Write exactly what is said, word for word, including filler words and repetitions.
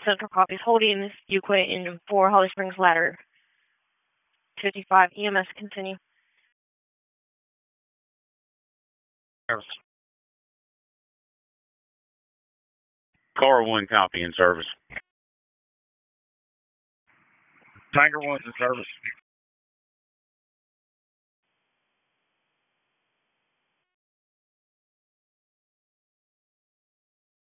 Central copies holding Euquay Engine four, Holly Springs Ladder fifty-five, E M S continue. Service. Car one copy in service. Tiger one's in service.